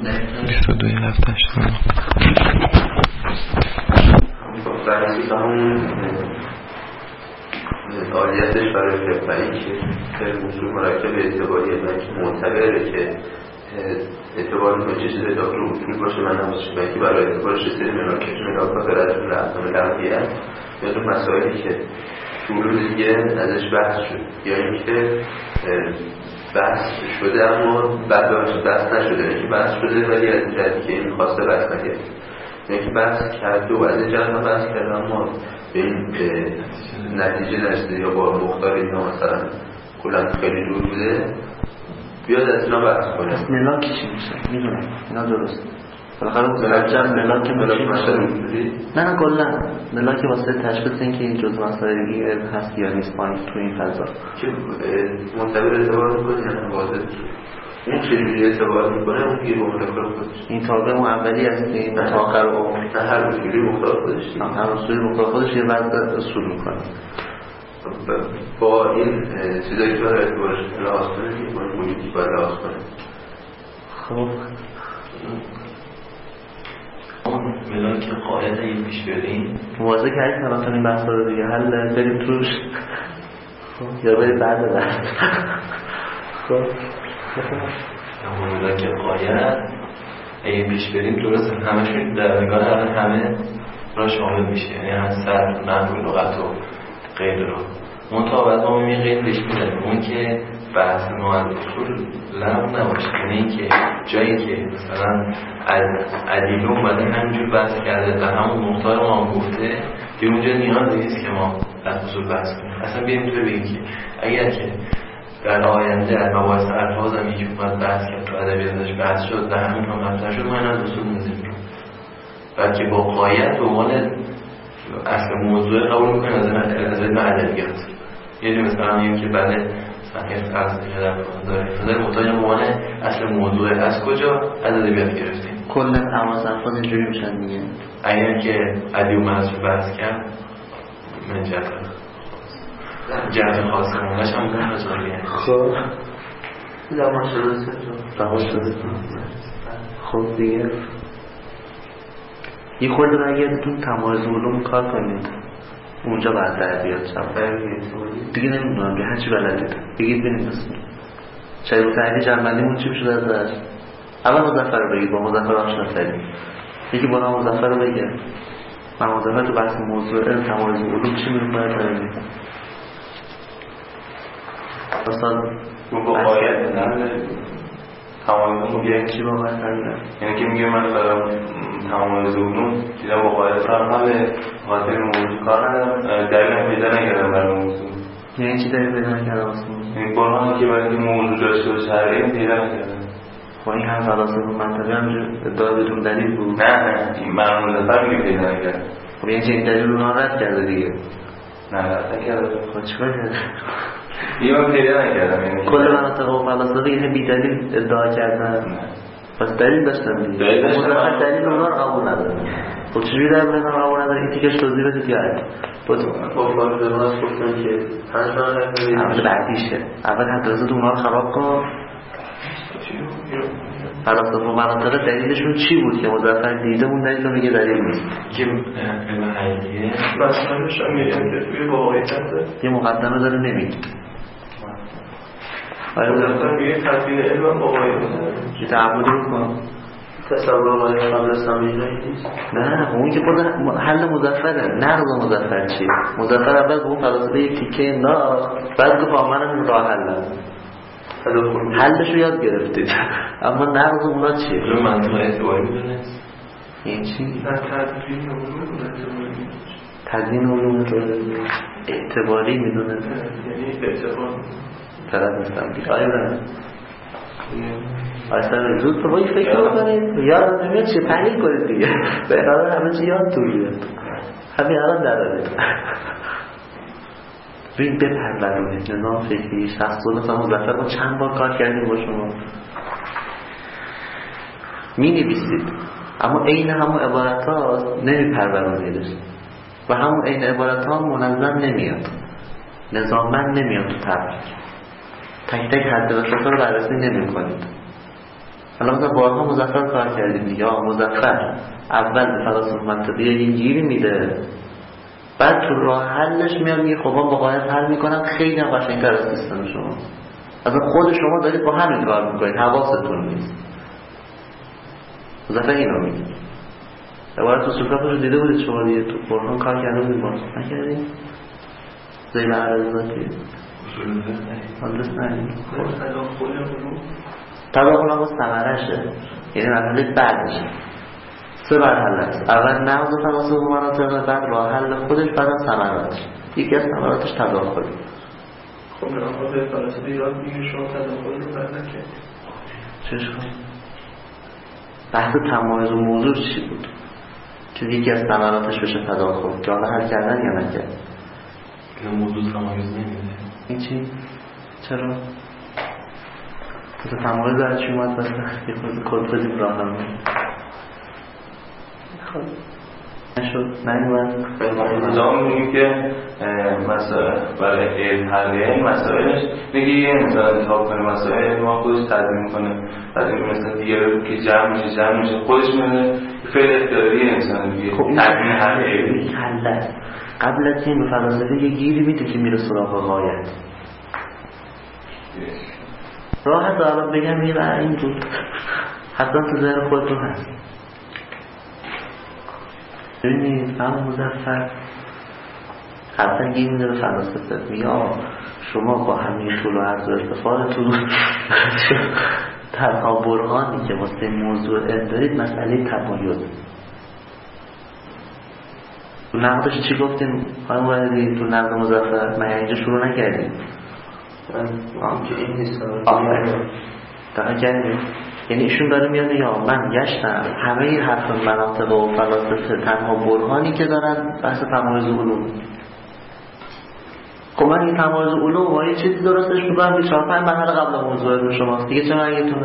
22 هفتش بررسی همون عالیتش برای فقهی که اصول مرکب اعتباریه و اینکه معتبره که اعتبار میکنه چه چیزی داخل اصول باشه من نمازش و اینکه برای اعتبارش سری مراکب نگاه کنه غیر از اون رفتان لغوی هست یا اون مسائلی که شروع دیگه ازش بحث شد یا اینکه بحث شده اما بعد بحث نشده اینکه بحث شده ولی از این جهتی که این خواسته بحث نگرد اینکه بحث کرده و از این جهت بحث کرده اما به این نتیجه نشده یا با مختار اینا مثلا کلن خیلی دور بوده بیاد از اینا بحث کنه. پس ملاک چی میشه؟ میدونم اینا درست بالاخره مرجع ملاک میشه. نه کلا ملاک واسه تشخیص اینکه این جزء مسائلی هست یا نیست پایین تو این فضا که معتبر اعتبار میکنه یعنی واضح اون چجوری اعتبار میکنه اون دیگه با ملاکار خودش این تابع اون اولی از این متاخر و نه هر اصولی مختار خودش هر اصولی مختار خودش یه وضع اصول میکنه با این چیزایی که برای اعتبارش لحاظ کنه که باید مولیتی باید لحاظ کنه. خب اون ملاک قاعد این پیش بریم موازه کردیم الان این بحثا رو دیگه حل بریم توش یا بریم بعد بعد خب اون ملاک قاعد این پیش بریم درست همشون در نگاه همه را شامل میشه یعنی هم صرف نحو لغت و غیر رو منطقه بعد ما میبینیم غیر پیش میدنیم اون که بحث ما از اصول لغو نباشه یعنی این که جایی که مثلا عدیل اومده همینجور بحث کرده و همون مختار ما هم گفته که اونجا نیاز نیست که ما از اصول بحث کنیم اصلا بیاییم تو بگیم که اگر که در آینده از مباحث الفاظ هم یکی اومد بحث کرد تو ادبیاتش بحث شد و همین هم مطرح شد ما این از اصول نمی‌کنیم بلکه با قایت به عنوان اصل موضوع قبول می‌کنیم از علم ادبیات یعنی مثلا میگیم که بله صحیح فرض داره فضای محتاج به عنوان اصل موضوع از کجا از ادبیات گرفتیم کلا تماس الفاظ اینجوری میشن دیگه اگر که ادیب و منصور بحث کرد من جهت خاصه اونش هم اون مجالیه خب خب دیگه یه خورده برگردتون تمایز علوم کار کنید اونجا بعد در بیاد دیگه نمیدونم که هرچی بلدید بگید بینید بسید شاید و تحلیل جنبندیمون چی بشد ازش اول مظفر رو بگید با مظفر آشنا سرید یکی با مظفر رو بگید من مظفر تو بحث موضوع علم تمایز علوم چی میرون باید برمید اصلا با قایت نداره تمایز علوم چی با باید نداره یعنی که میگه من دارم تمایز علوم دیدم با قایت هم همه خاطر موضوع کار ندارم دلیل هم پیدا نکردم برای موضوع یعنی چی دلیل پیدا نکردم واسه موضوع؟ یعنی برهانی که برای موضوع داشته باشه شرعی پیدا نکردم خب این هم فلاسفه منطقی هم ادعا بدون دلیل بود نه این معلوم دفعه میگه پیدا نکردم خب یعنی چه این دلیل رو رد کرده دیگه نه رد نکردم خب چیکار کرده؟ یه من پیدا نکردم کل مناطق و فلاسفه یعنی بی دلیل ادعا کردن پس دلیل داشتن دیگه مطلقا دلیل اونا رو قبول نداره خب چجوری در مورد اونا قبول نداره این تیکش توضیح بدید یاد خب فارغ گفتن که 5 ماه اول بعدیشه اول حداقل اونا رو خراب کن فلاسفه و مناطق دلیلشون چی بود که مظفر دیده اون دلیل رو میگه دلیل نیست که علم حقیقیه بسنش هم میگم که توی واقعیت یه مقدمه داره نمیگه مظفر میگه تدبیر علم واقعیت که تعبودی بکن تصور آقای قبل اسلامی نیست نه اون که خود حل مظفره نقض مظفر چیه مظفر اول به اون فلاسفه یک تیکه انداخت بعد گفت منم راه حلم حلش رو یاد گرفتید اما نقض اونا چیه؟ علم منطقه اعتباری میدونه این چی؟ نه تدبیر علوم تدوین علوم اعتباری میدونه یعنی اعتبار طرف نیستم دیگه آیا برم اصلا زود تو باید فکر کنید یاد نمیاد چه تحلیل کنید دیگه به اقرار همه چی یاد تو بیاد همین الان دراره ببین بپرورونید نظام فکری شخص مثلا مظفر ما چند بار کار کردیم با شما می نویسید اما عین همون عبارت ها نمی پرورونیدش و همون عین عبارت ها منظم نمیاد نظاممند نمیاد تو تبریک تک تک حد و سفر رو بررسی نمی کنید حالا مثلا بارها مظفر کار کردیم دیگه. مظفر اول به فلاسفه منطقی یه گیری میده، بعد تو راه حلش میاد میگه خب من با قایت حل میکنم، خیلی هم قشنگ‌تر از سیستم شما. اصلا خود شما دارید با همین کار میکنید، حواستون نیست. مظفر اینو میگه. عبارت اصولکافش رو دیده بودید شما دیگه، تو قرآن کار کرده بودید باز نکردید؟ زیل عرضاتی مدرس نهید تداخل هم باز ثمرشه، یعنی مرحله بعدشه. 3 مرحله است. اول نقض و تناسب مناطق، بعد راه حل خودش، بعد هم ثمراتش. یکی از ثمراتش تداخل. خب نقاط فلسفه یاد میگه شما تداخل رو بعد نکردید. چش کنید؟ بحث تمایز و موضوع چی بود؟ که یکی از ثمراتش بشه تداخل، که حالا حل کردن یا نکرد؟ که موضوع تمایز نمیده. این چی؟ چرا؟ مثل تمایز از چی اومد بسته؟ یه خود کل بدیم راه هم خب نشد نمیومد. نظام میگیم که مسائل برای حل این مسائلش میگه یه انسان انتخاب کنه مسائل ما خودش تدوین کنه، بعد این مثلا دیگه که جمع میشه خودش میونه فعل اختیاری انسان دیگه تدوین حل است. قبل از این به فلسفه یه گیری میده که میره سراغ غایت. راحت الان بگم میره این بود، حتما تو ذهن خود رو هست. ببینید هم مظفر حتما گیر میده به فلسفه، میگه شما با همین طول و عرض و ارتفاعتون تنها برهانی که واسه موضوع علم دارید مسئله تمایز. تو نقدش چی گفتیم؟ خانم وردی تو نقد مظفر من اینجا شروع نکردیم که این نیست دقیقا کردیم. یعنی ایشون داره میاد یا من گشتم همه این حرف مناطق و فلاسفه تنها برهانی که دارن بحث تمایز علوم. خب من این تمایز علوم با یه چیزی درستش میکنم که 4-5 مرحله قبل موضوع علم شماست دیگه. چه مرگتونه؟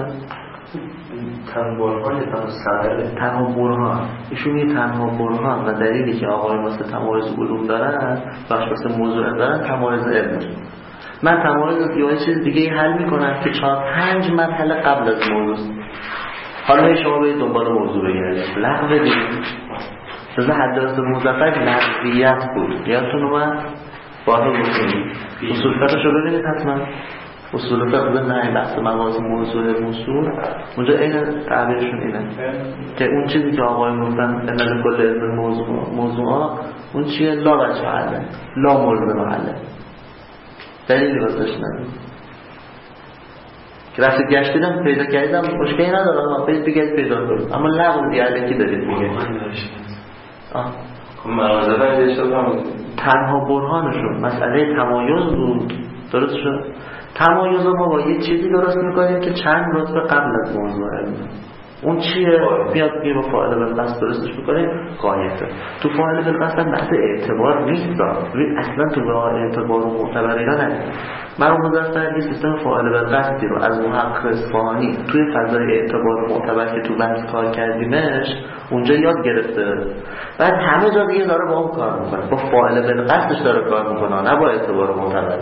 تنها برهان. ایشون میگه تنها برهان و دلیلی که آقای واسه تمایز علوم دارن بخش واسه موضوع علم دارن تمایز علم. من تمایز یا چیز دیگه حل میکنم که 4-5 مرحله قبل از موضوع. حالا شما برید دنبال موضوع بگردید. لغو بدید. مثلا حداث مظفر لغویت بود. یادتون اومد؟ باید گفتیم. اصول فقهشو ببینید حتما. اصول فقه نه بحث مواضع موضوع موضوع. اونجا این تعبیرشون اینه. که اون چیزی که آقای گفتن علل کل علم موضوعا اون چیه؟ لا وجه حله. لا مورد محله. دلیلی واسش ندارم که رفت گشتیدم پیدا کردم مشکلی ندارم برید بگید پیدا کنید اما لغو دیگه کی دارید میگه تنها برهانشون مسئله تمایز بود. درست شد؟ تمایز ما با یه چیزی درست میکنیم که چند رتبه قبل از موضوع علمه. اون چیه؟ بیاد میگه با فاعل بالقصد درستش بکنیم قایته. تو فاعل بالقصد هم بحث اعتبار نیست اصلا تو راه اعتبار و معتبر اینا نه. من رو مظفر یه سیستم فاعل بالقصدی رو از محقق اصفهانی توی فضای اعتبار و معتبر که تو بحث کار کردیمش اونجا یاد گرفته. بعد همه جا دیگه داره با اون کار میکنه، با فاعل بالقصدش داره کار میکنه نه با اعتبار و معتبر.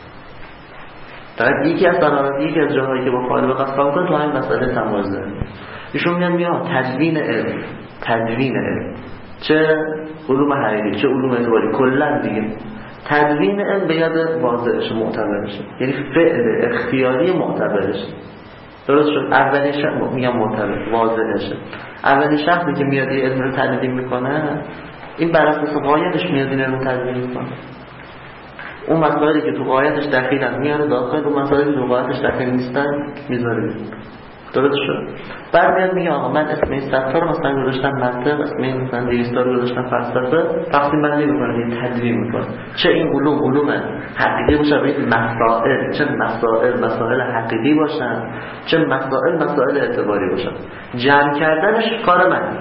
فقط یکی از بنابراین یکی از جاهایی که با فاعل بالقصد کار میکنه تو همین مسئله تمایز داره. ایشون میاد تدوین علم چه علوم حقیقی چه علوم اعتباری کلا دیگه تدوین علم به یاد واضحش معتبرشه، یعنی فعل اختیاری معتبرشه. درست شد؟ اولین شخص میگم معتبر واضحشه. اولین شخصی که میاد این علم رو تدوین میکنه این بر اساس قایتش میاد این علم رو تدوین میکنه. اون مسائلی که تو قایتش دخیلن میاره داخل، اون مسائلی که تو قایتش دخیل نیستن میذاره. درست شد؟ بعد میاد میگه آقا من اسم این صفحه رو مثلا گذاشتم منطق، اسم این مثلا دیویستا رو گذاشتم فلسفه، تقسیم بندی میکنه، این تدوین میکنه. چه این علوم حقیقی باشه، این مسائل چه مسائل حقیقی باشن، چه مسائل اعتباری باشن. جمع کردنش کار منه.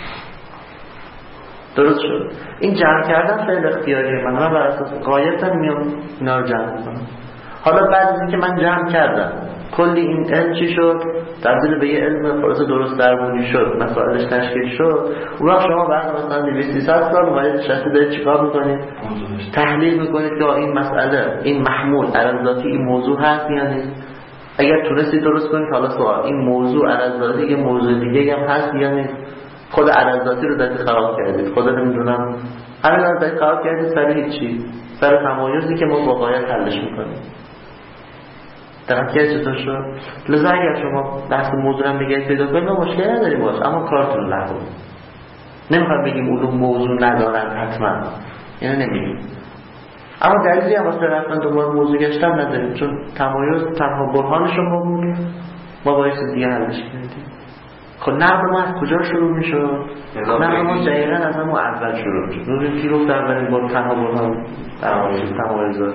درست شد؟ این جمع کردن فعل اختیاری من بر اساس قایتم میام اینا رو جمع میکنم. حالا بعد از اینکه من جمع کردم کلی این علم چی شد؟ تبدیل به یه علم خلاص درست درمونی شد، مسائلش تشکیل شد. اون وقت شما بعد مثلا 200-300 سال اومدید نشسته دارید چیکار میکنید؟ تحلیل میکنید که این مسئله، این محمول علل ذاتی این موضوع هست یا نیست. اگر تونستی درست کنید حالا سوال این موضوع عرضاتی یه موضوع دیگه هم هست یا نیست؟ خود عرضاتی رو دست خراب کردید، خود نمیدونم همین دست خراب کردید سر هیچی، سر تمایزی که ما با قایت حلش میکنیم. درست که چطور شد؟ لذا اگر شما بحث موضوع هم بگید پیدا کنید ما مشکلی نداریم باش، اما کارتون لغو. نمیخوام بگیم علوم موضوع ندارن حتما، اینو نمیگیم، اما دلیلی هم واسه رفتن دوباره موضوع گشتن نداریم، چون تمایز تنها برهانش ما بود، ما باید دیگه حلش کردیم. خب نقد ما از کجا شروع میشد؟ نقد ما دقیقا از همون اول شروع میشد. روزی که گفت اولین بار تنها برهان تمایزات.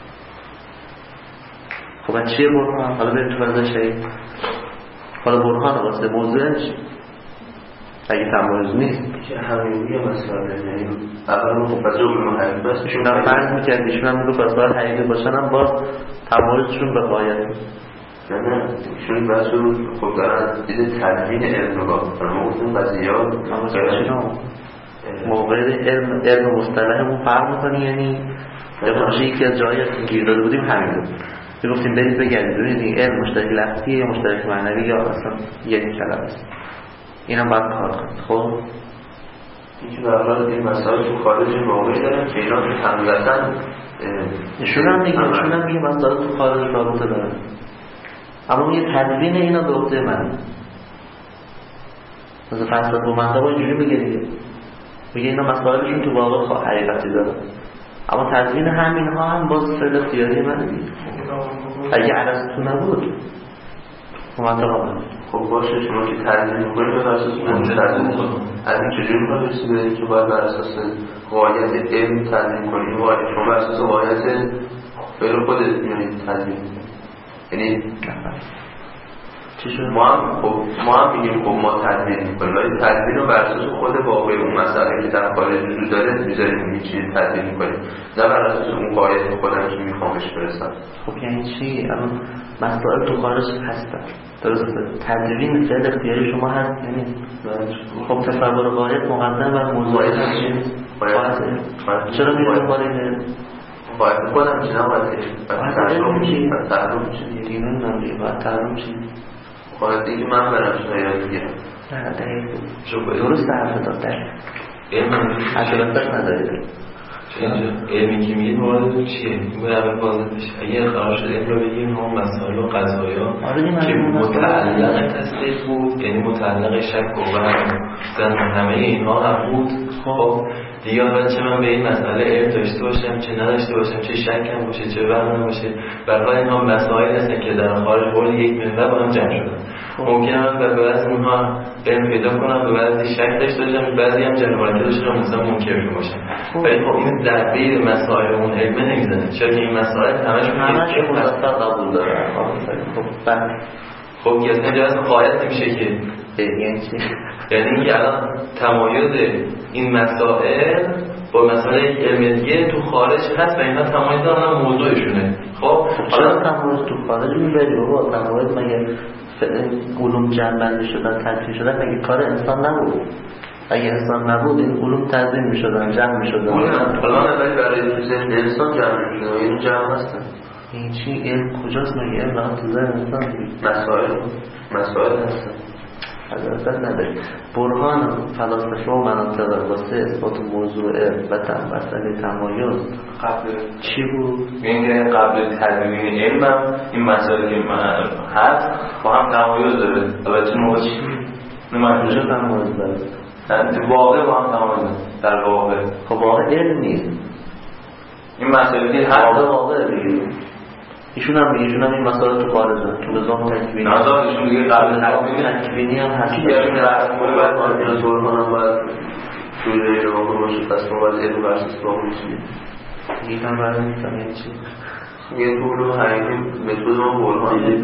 خب از چیه برهان؟ حالا بریم تو بزنش حالا برهان واسه موضوع چی؟ اگه تمایز نیست که همینیه مسئله، یعنی اولا خب بچه علوم حقیقی بس ایشون هم فرض میکرد، ایشون هم میگفت باید حقیقی باشن هم باز تمایزشون به قایت. نه ایشون بس رو خب دارن دید تدوین علم نگاه کنن. ما گفتیم قضیه‌ها موقع علم مصطلحمون فرق میکنه، یعنی بخواشه یکی از جایی گیر داده بودیم همین بود، گفتیم برید بگردید ببینید علم مشترک لفظیه یا مشترک معنوی یا اصلا یعنی کلمه است. اینم باید کار کنید. خب اینکه به حال این مسائل تو خارج واقعی دارن که اینا حقیقتا نشون هم میگه مسائل تو خارج رابطه دارن، اما یه تدوین اینا به عهده من. مثلا فلسفه و منطق اینجوری میگه دیگه، میگه اینا مسائلشون تو واقع حقیقتی دارن، اما تدوین همینها هم باز فعل اختیاری منه دیگه. اگه عرضتون نبود منطقه خب باشه، شما که تدوین میکنید به اساس منطق از این چجوری میخواد رسیده که باید بر اساس قایت علم تدوین کنید؟ شما بر اساس قایت فعل خودت میانید تدوین، یعنی ما هم میگیم خب ما تدوین میکنیم، ولی تدوین رو بر اساس خود واقعی اون مسئله که در خارج وجود داره میذاریم این چیزی تدوین میکنیم، نه بر اساس اون قایت خودم که میخوامش برسم. خب یعنی چی؟ الان مسائل تو خارج هستن، درسته؟ تدوین فعل اختیاری شما هست یعنی خب تصور قایت مقدم بر موضوع هست. چرا میریم بالینه؟ باید خودم چی نباید تعلم چی؟ دینون نمیدیم باید تعلم چی؟ باید دیگه من برم چی یاد بگیرم. نه دقیق درست حرف داد دقیق عجلتش نداری. علمی که میگید مورد چیه؟ این باید اول بازده بشه. اگر قرار شد علم رو بگیم هم مسائل و قضایا که متعلق تصدیق بود، یعنی متعلق شک و وهم همه اینها هم بود. خب دیگه حالا چه من به این مسئله علم داشته باشم چه نداشته باشم، چه شکم باشه چه وهم باشه، برای اینها مسائل هستن که در خارج حول یک محور با هم جمع شدن. ممکنه من به بعضی اونها علم پیدا کنم، به بعضی شک داشته باشم، بعضی هم جنبالکی داشته باشم، مثلا منکر باشم. ولی خب این در بین مسائل اون علم نمیزنه، چرا که این مسائل همش مستقل قبول داره. خب که اصلا جواز قایت نمیشه که یعنی چی؟ یعنی اینکه الان تمایز این مسائل با مسائل علم دیگه تو خارج هست و اینا تمایز دارن موضوعشونه. خب حالا تمایز تو خارج میبری بابا، تمایز مگه علوم جمع‌بندی شدن تدوین شدن مگه کار انسان نبود؟ اگه انسان نبود این علوم تدوین میشدن جمع میشدن. حالا ولی برای ذهن انسان جمع میشدن، این جمع هستن. این چی علم کجاست مگه؟ علم تو ذهن انسان مسائل هستن. حضرت نداری. برهان فلاسفه و مناطق واسه اثبات موضوع علم و مسئله تمایز قبل چی بود؟ میگه قبل تدوین علم این مسائل که من هست با هم تمایز داره. البته موضوع چی؟ نه کجا تمایز داره؟ در واقع با هم تمایز در واقع. خب واقع علم نیست. این مسائلی که هست واقع دیگه. ایشون هم این مسائل تو خارجه تو نظام تکوینی. نظامشون دیگه قبل تکوینی هم هست. یعنی رسمونه باید آنجا طور کنم باید جوری رو باشه، پس ما باید علم برساس با اون چیه دیگه هم برای نیستم یعنی چی؟ یه طور حقیقی متود ما برهانه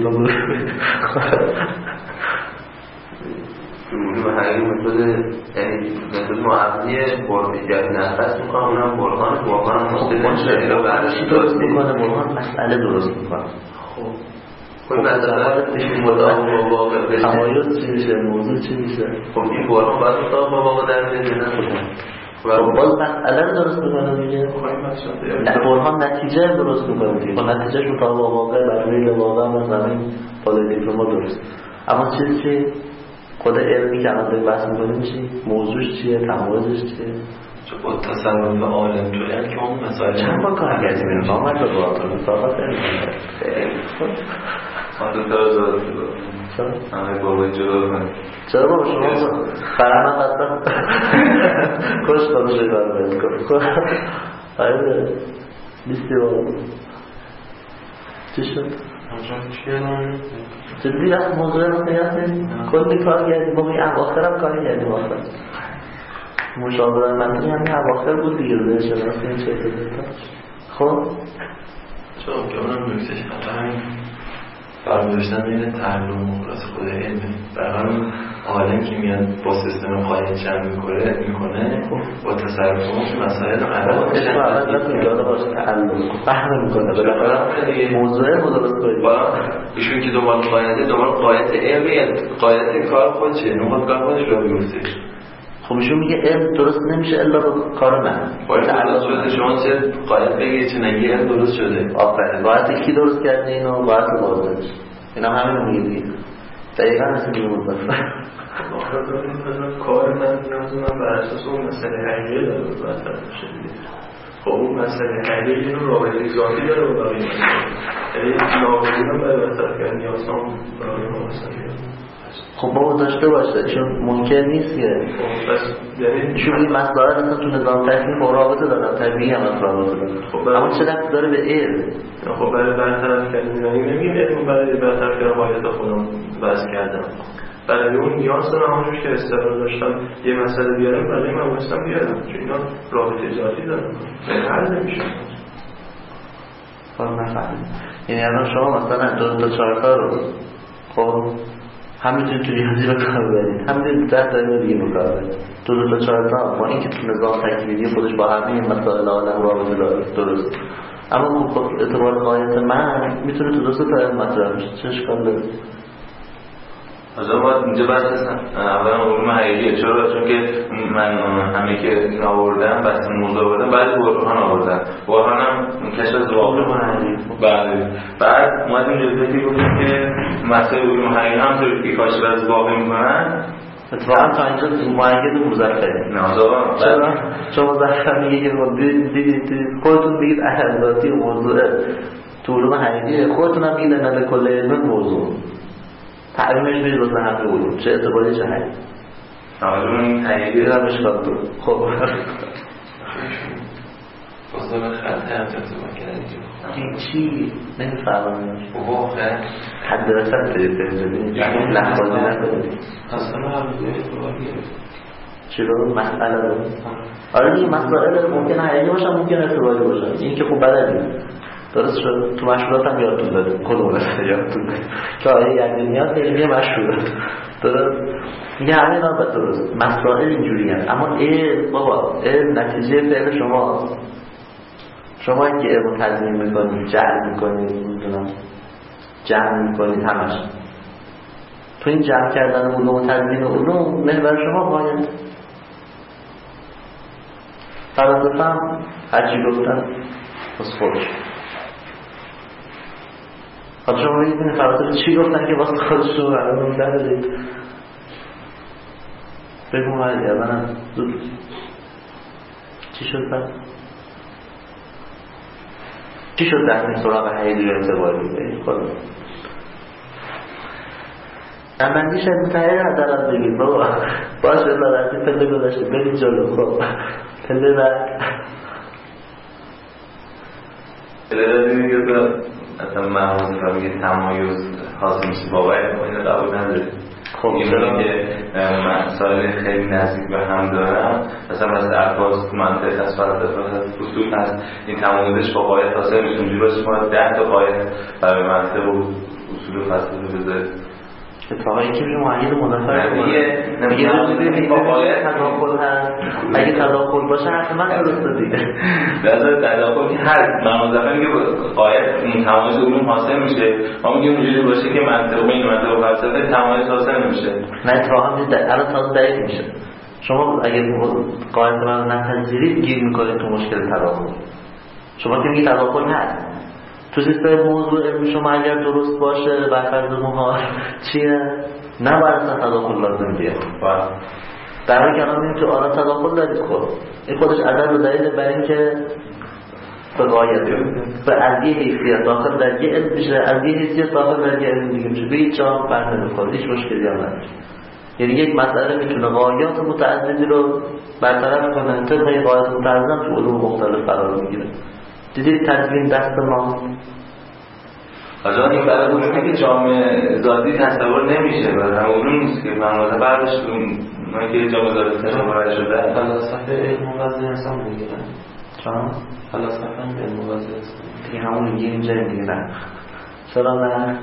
علوم حقیقی متود معقلیه ایجاد نفس میکنم، اونم برهان مستقل رو بررسی درست میکنه، برهان مسئله درست میکنه. خب مسئله مطابق با واقع تمایز چی میشه؟ موضوع چی میشه؟ خب این برهان باید مطابق با واقع در میده نه خب باز مسئله رو درست میکنه دیگه. نه برهان نتیجه رو درست میکنه دیگه. خب نتیجهش مطابق واقع برای واقع مثلا این پالیتیک ما درست. اما چی خود علمی که الان داریم بحث میکنیم چی؟ موضوعش چیه؟ تمایزش چیه؟ با تصرف عالم تویل که اون مسائل چند با کارگردی میرم آمد به باطن صحبت آن دو تا زاده همه بابای جدا کنید چرا بابا شما فرمان قدم کش کنوشه کار بید کن آره بیستی بابا چی شد؟ جدی وقت موضوع رو قیاس نیم کلی کار کردیم بابا این اواخر هم کاری کردیم آخر مشاوره منطقی همین اواخر بود دیگه رو داشته براسته این چه دیتا خب چون که اونم نکتش همین برمیداشتن بین تعلم و راست خود علمه برای عالم که میاد با سیستم خواهی جمع میکنه با تصرف اون مسائل رو عرب اسم اول نکنی یاده باشه تعلم فهم میکنه بالاخره موضوع مدرست کنید ایشون که دنبال قایت علمی قایت کار خود چیه نماد کار خودش رو بیفته خب ایشون میگه علم درست نمیشه الا رو کار من باید درست شده شما چه قایت بگید چه نگی علم درست شده آفرین قایت کی درست کرده اینو قایت رو بازدش این هم همین رو میگه دیگه دقیقا مثل دیگه مزدفر کار من نیاز من بر اساس اون مسئله حقیقی داره باید بشه خب اون مسئله حقیقی رو رابطه ذاتی داره و برای یعنی ناقضی هم باید برطرف کرد نیاز هم برای ما مسئله خب بابا داشته باشه چون ممکن نیست که چون این مسائل اصلا تو نظام تکلیف و رابطه دارن طبیعی هم از رابطه دارن اما چه دست داره به علم خب برای برطرف کردن نمیگیم علم برای برطرف کردن حایت خودم بحث کردم برای اون نیاز دارم همونجور که استقرار داشتم یه مسئله بیارم برای من بایستم بیارم چون اینا رابطه ذاتی دارم حل نمیشه کار نفهمید یعنی الان شما مثلا دو چهار تا رو خب همینجور تو ریاضی رو کار برید همینجور 10 تا دیگه رو کار برید دو تا چهار تا با اینکه تو نظام تکلیفی خودش با همه مسائل عالم رابطه داره درست اما خب اعتبار قایت من میتونه تو دو تا مطرح بشه چه اشکال داره مثلا باید اینجا بحث هستم اولا علوم حقیقیه چرا؟ چون که من همه که این آوردم بحث موضوع آوردم بعد برهان آوردم برهان هم کشف از واقع بعد اومدیم جلوی گفتیم که مسائل علوم حقیقی هم طوری که کاشف از واقع میکنن اتفاقا تا اینجا معید مزفره چرا؟ چون مزفر میگه که خودتون بگید احضاتی موضوع تو علوم حقیقیه خودتون هم بگید نده کل علم موضوع تعلیمش بید واسه همه علوم چه اعتباری چه حقیقی علوم حقیقی رو مشکل دور خب بازدار خط هم ترتیبان کردن این چی؟ نمیفهمم واقعا حد رسد دارید لحظازی نکنید اصلا هم اعتباری چی رو؟ مسئله رو آره دیگه مسائل ممکن حقیقی باشن ممکن اعتباری باشن این که خوب بلدیم درست شد تو مشروعات هم یادتون داده کدوم رسته یادتون داده که آیه یقینیات علمی مشروعات درست میگه همه اینا درست مسائل اینجوری هست اما علم بابا علم نتیجه فعل شما اینکه علم تضمین میکنید جعل میکنید میدونم جمع میکنید همش تو این جمع کردن علوم و تضمین علوم محور شما باید فلسفه هم هرچی گفتن بس خودش خب شما بگید فلسفه چی گفتن که واسه خودش رو برامون دارید بگو مردی اولا زود چی شد بعد چی شد در این سراغ حیدی رو اعتباری بگید خودم امندی شاید متحیل عدالت بگید بابا باشه لارتی پله گذاشته برید جلو خب پله بعد پله دادی میگه که اصلا محمود که میگه تمایز حاصل میشه با باید اینو قبول نداره خب اینو که مسائل خیلی نزدیک به هم دارم مثلا الفاظ منطق از فلسفه اصول هست این تمایزش با قایت حاصل میشه اونجوری باشه ما 10 تا قایت برای منطق و اصول فلسفه بذاریم اتفاقا یکی میشه معید مضافر میگه با قایت تداخل هست اگه تداخل باشه حتما درسته دیگه لازم تداخل که هست مضافر میگه قایت تمایز علوم حاصل میشه ما میگیم اونجوری باشه که منطق بین منطق و فلسفه تمایز حاصل نمیشه نه اتفاقا الان تازه دقیق میشه شما اگه قاعده من نپذیرید گیر میکنید تو مشکل تداخل. شما که میگید تداخل هست تو سیستم موضوع علمی شما اگر درست باشه برفرض محال چیه؟ نباید اصلا تداخل لازم بیاد. در حالی که الان میگیم که آره تداخل دارید. خب این خودش عدد و دلیل برای اینکه به قاعده و از یه حیثیت داخل در یه علم میشه، از یه حیثیت داخل در یه علم دیگه میشه، به هیچ جا فرق نمیکنه، هیچ مشکلی هم نداره. یعنی یک مسئله میتونه قاعدات متعددی رو برطرف کنه، طبق این قاعده متعدد تو علوم مختلف قرار میگیره. دیدید تدوین دست ما آجان این برای علومی که جامعه ذاتی تصور نمیشه برای علوم نیست که منوضع برداشت من که جامعه ذاتی تصور شده فلسفه علم موضوع انسان میگیرن چون فلسفه علم موضوع انسان دیگه همون میگه اینجا دیگه نه چرا نه؟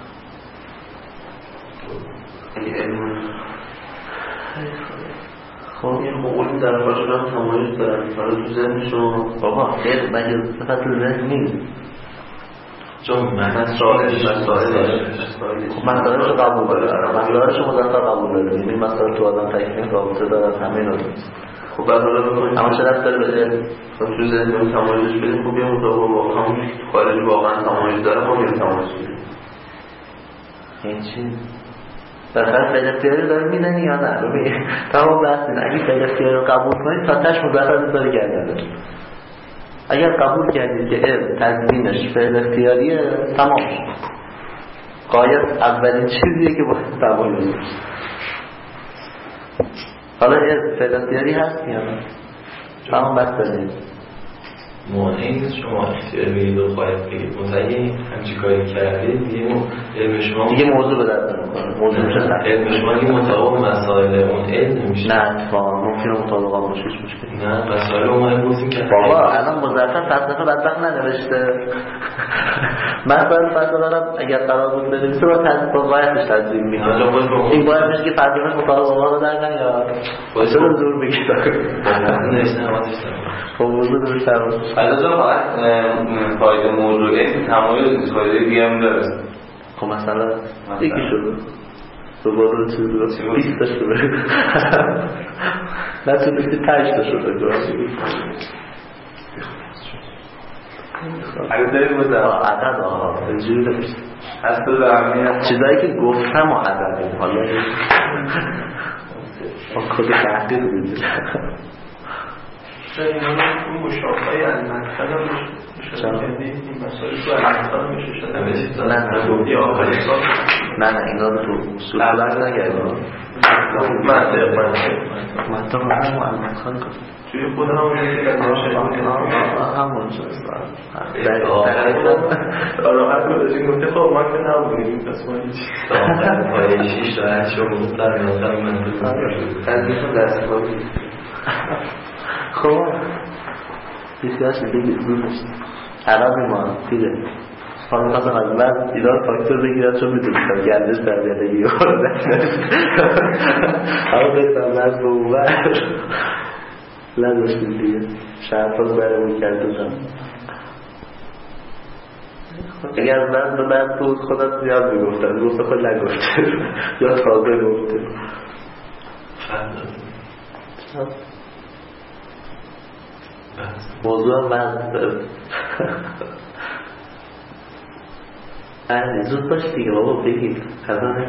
خب این قول در باشون هم تمایز دارن حالا تو ذهنشون بابا خیلی مگه صفت ذهن نیست چون مسائلش مسائلش رو قبول داره مسائلش رو مدفع قبول داره این مسائل تو آدم تکمیل رابطه داره همه اینا دارست خب بعد حالا بکنید اما چرا داره بده خب تو ذهن تمایزش بدیم خب یه مطابق با همون خارج واقعا تمایز داره ما میره تمایز بدیم این چی؟ بالاخره فعل اختیاری داره میدنی یا نه؟ تمام بحث اینه اگه فعل اختیاری رو قبول کنید تا تش مزرد داره گردنده اگر قبول کردید که علم تدوینش فعل اختیاریه تمام قایت اولین چیزیه که باید تمایز بشه حالا علم فعل اختیاری هست یا نه؟ تمام بحث دارید مانعی نیست شما اختیار بگید و خواهد بگید متعیه همچی کاری کردید علم شما دیگه موضوع به درد نمیکنه موضوع میشه سخت علم شما که مطابق مسائل اون علم نمیشه نه اتفاقا ممکنه مطابق هم باشه مشکلی نه مسائل اون گفتیم که بابا الان مزرفت فلسفه بدبخت ننوشته مسائل فلسفه دارم اگر قرار بود بنویسه با قایتش تدوین میکنه این باید میشه که فلسفهش مطابق الله رو در نیا چرا زور بگید خب موضوع درست درست البته فقط فایده موضوعی تمایز فایده دیگه هم داره خب مثلا یکی شده دوباره چیز رو 20 تا شده نه تو بگید 5 تا شده اگه داریم بودم عدد آها اینجوری نمیشه هست تو درمیه چیزایی که گفتم و عدد حالا کد تحقیق بگید این مشابهی از منطقه هم میشه این مسائل تو علمتان میشه شده نه گفتی آخری سال نه اینا رو تو اصول عوض نگردم منطق هم علمتان کنم توی خود همونی که همون جاست راحت بودشی گفتی خب ما که نبودیم پس ما هیچ پای 6 تا 8 شما در میانتر منطق از میشون دست خواهی خب بسیارش میگه دورش عرب ما دیده حالا مثلا از من ایران فاکتور بگیرد چون میدونستم گردش در بیادگی رو اما بستم از به اوور نداشتیم دیگه شرط رو برمون کردم اگر من به من بود خودت زیاد میگفتم گفت خود نگفته یا تازه گفته موضوع هم بحث دارم زود باش دیگه بابا بگید خزانه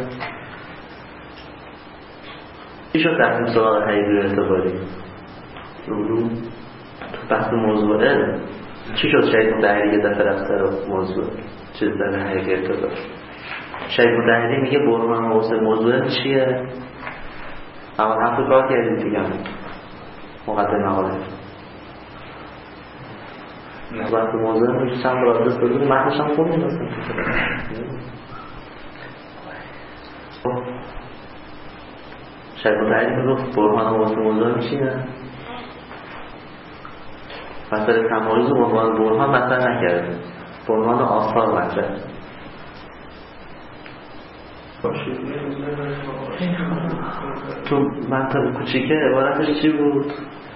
چی شد تحقیم سراغ حقیقی اعتباری علوم تو بحث موضوع علم چی شد شاید متحری یه دفعه رفته رو موضوع چیز در حقیقی اعتبار شاید متحری میگه برمان موضوع موضوع چیه اما حرف کار کردیم دیگه مقدمه حاله وقت موضوع رو چند بار آدرس بزنیم متنش هم خوب میدستم شاید متعیدی میگفت برهان واسه موضوع چیه؟ مثلا تمایز و عنوان برهان مثلا نکرده برهان آثار مطرح تو منطقه کوچیکه عبارتش چی بود؟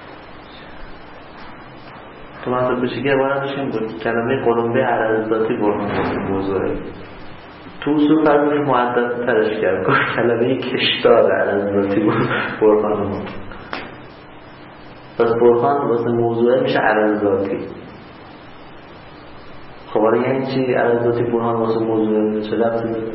تو منطقه کوچیکه عبارتش این بود کلمه قلمبه عرض ذاتی برهان موضوعه تو اصول فرمونی معدد ترش کرد کلمه کشتار عرض ذاتی برهان پس برهان واسه موضوعه میشه عرض ذاتی. خب آره یعنی چی عرض ذاتی برهان واسه موضوعه چه لفظی داره؟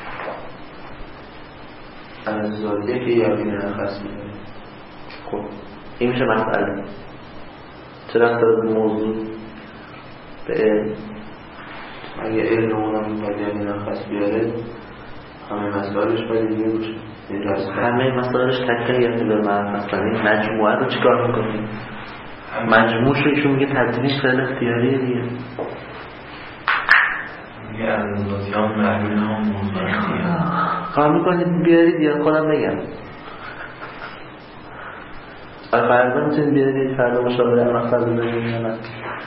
عرض ذاتیه که یقین نخص میده. خب این میشه مسئله. چه لفظ داره به موضوع؟ به علم. اگه علم اونم باید یقین نخص بیاره همه مسائلش باید دیگه باشه. همه مسائلش تکلیه به معرفت. این مجموعه رو چیکار میکنیم؟ مجموعش رو ایشون میگه تدریج خیلی اختیاریه دیگه. میگه عرضاتی ها محلول ها موضوع کار میکنید بیارید یا خودم بگم فردا میتونید بیارید فردا مشاوره مقصد بزنید یا نه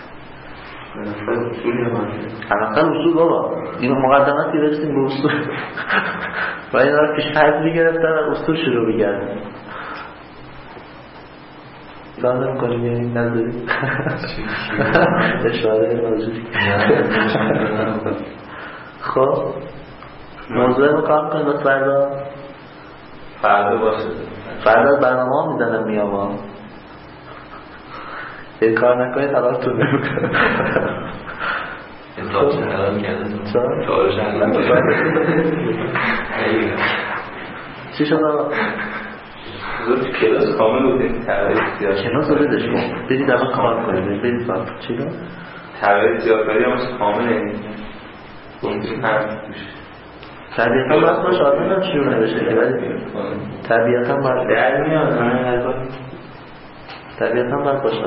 حقیقتا اصول بابا این مقدماتی برسیم به اصول و این را پیش فرض میگرفتن و اصول شروع بگردن کار نمیکنیم یعنی نداریم اشاره موجودی خب موضوع رو کار کنید با فردا باشه فردا برنامه ها میزنم میام یه کار نکنید حالاتون نمیکنم انتاج حلال کرده چارش حلال کرده چی شد آقا؟ تو کلاس کامل بودیم کلاس رو بدش کن برید الان کار کنید برید کار چی رو؟ تبعیت زیادکاری هم از کامله این هم طبیعتا باید باشه آدم هم شروع نبشه طبیعتا باید در میاد طبیعتا باید باشه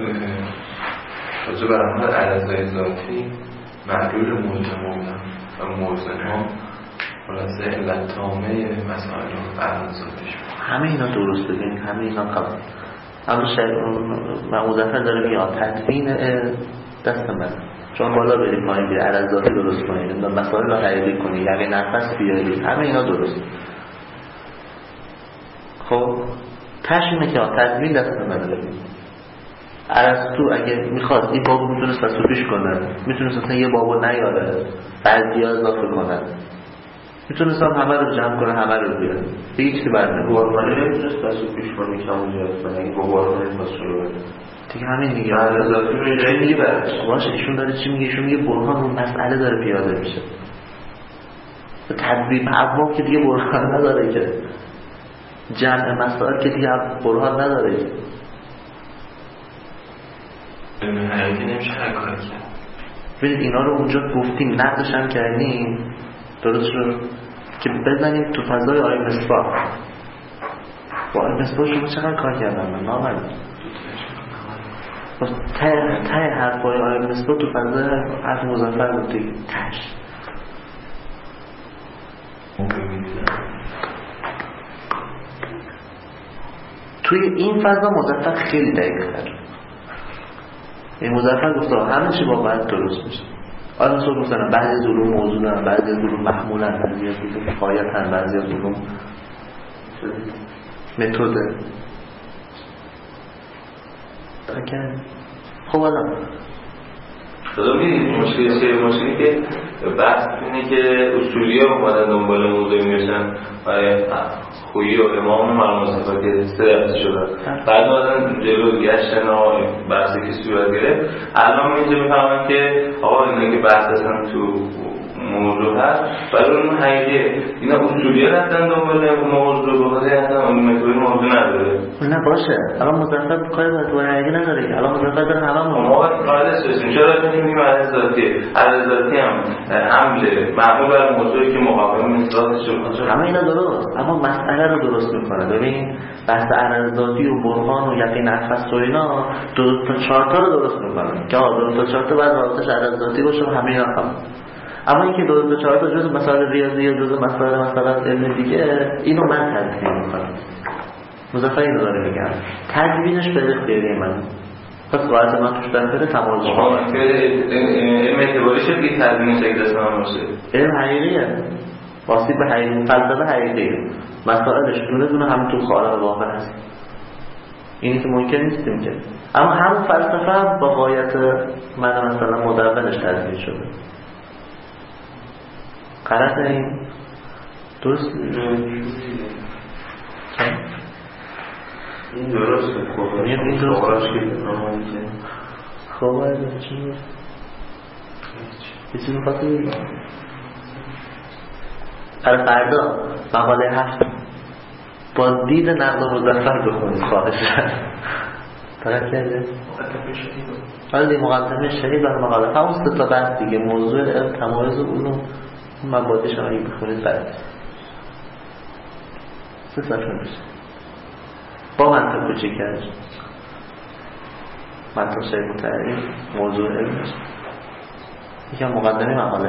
راجع برامون عرضای ذاتی محلول ملزمون و ملزمان خلاصه علت تامه مسائل و عرض ذاتیش همه اینا درست بگیم همه اینا قبل اما مظفر داره میاد تدوین دست من چون بالا بریم پایین بیاری عرض ذاتی درست کنید مسائل رو حقیقی کنید یعنی نفس بیارید همه اینا درست خب تشینه که تدوین دست من داریم ارسطو اگه میخواد این بابو میتونست دستو پیش کنه میتونست اصلا یه بابو نیاره بعضی ها اضافه کنه میتونست همه رو جمع کنه همه رو بیاره دیگه چیزی برنه برمانی نمیتونست دستو پیش کنه که همون جاید کنه اگه با برمانی پاس شروع بده دیگه همین دیگه عرضاتی رو اینجایی میگه برش باشه ایشون داره چی میگه ایشون میگه برهان اون مسئله داره پیاده میشه تدوین ابواب که دیگه برهان نداره که جمع مسائل که دیگه برهان نداره که حقیقی نمیشه هر کار کرد ببینید اینا رو اونجا گفتیم نقدش هم کردیم درست شد که بزنیم تو فضای آیه مصباح با آیه مصباح شما چقدر کار کردم من نامرد ته حرفای آیه مصباح تو فضای حرف مظفر بود دیگه تش توی این فضا مظفر خیلی دقیق کرد این مظفر گفته همه چی با بعد درست میشه آدم صبح گفتن بعضی از علوم موضوعن بعضی از علوم محمولن بعضی از علوم فایتن بعضی از علوم متوده خب الان خدا میدید مشکلی که بحث اینه که اصولی ها اومدن دنبال موضوع میرسن برای خویی و امام مرموم صفا که 3 هفته شدن بعد اومدن جلو گشتن و بحثی که صورت گرفت الان اینجا میفهمن که آقا اینه که بحث هستن تو موضوع هست برای اون حقیقه اینا اصولی ها رفتن دنبال موضوع بخاطر هستن اون متوی موضوع نداره نه باشه الان مظفر کاری با حقیقی نداره که الان مظفر داره همه ما قاعده سوسیم چرا میگیم عرض ذاتی هم حمله معمول بر موضوعی که مقابل مثلاتش رو همه اینا درست اما مسئله رو درست میکنه ببین بحث عرض ذاتی و برهان و یقین نفس و اینا 2 تا 4 تا رو درست میکنه که 2 تا 4 تا بعد رابطش عرض ذاتی باشه و همه اینا هم اما اینکه 2 تا 4 تا جز مسائل ریاضی یا جز مسائل مثلا علم دیگه اینو من تدوین میکنم مظفر اینو داره میگم تدوینش به اختیاری من پس قاعدت من توش بنفره تمازش کنم علم اعتباری شد که تدوینش اگه دست من باشه علم حقیقیه واصیب به حقیقی فلسفه حقیقیه مسائلش دونه دونه همین تو خارق واقع هست اینی که ممکن نیستیم که اما همون فلسفه هم با غایت من مثلا مدونش تدوین شده غلط این درست این درسته این درسته خب از چیه؟ یه چیز میخواد بگیم؟ برای فردا مقاله 7 با دید نقد مظفر بخونید خواهش فقط کرده؟ ولی مقدمه شدید برای مقاله همون 3 تا بحث دیگه موضوع علم تمایز و علوم مبادیش هم اگه بخونید برد 3 صفحه میشه با منطق کوچیکش منطق شدید متعریف موضوع علمش یکم مقدمه مقاله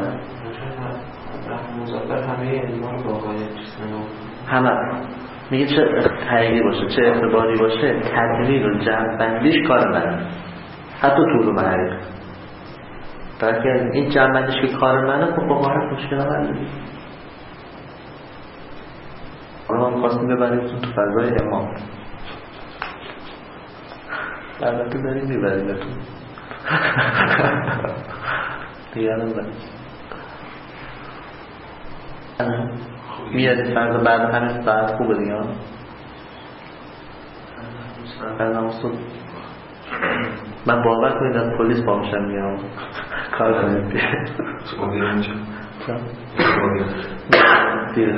مظفر همه علمان واقعیت همه میگه چه حقیقی باشه چه اعتباری باشه تدوین و جمع‌بندیش کار منه حتی طول و معرف درک این جمع‌بندیش که کار منه خب با معرف مشکل هم نداری حالا ما می‌خواستیم ببریمتون تو فضای امام البته داریم میبریمتون دیگه الان بریم میادید فردا بعد همین ساعت خوبه دیگه من باور کنید از پلیس با میشم میام کار کنید چه مدیر اینجا؟ دیره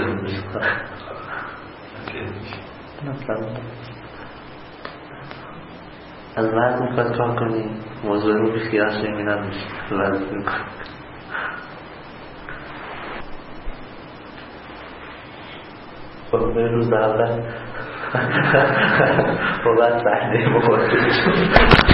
از وقت میخواید کار کنید موضوع رو بیخیال شمیدن میشه وقت میکنید خب به روز اول با بعد بحثه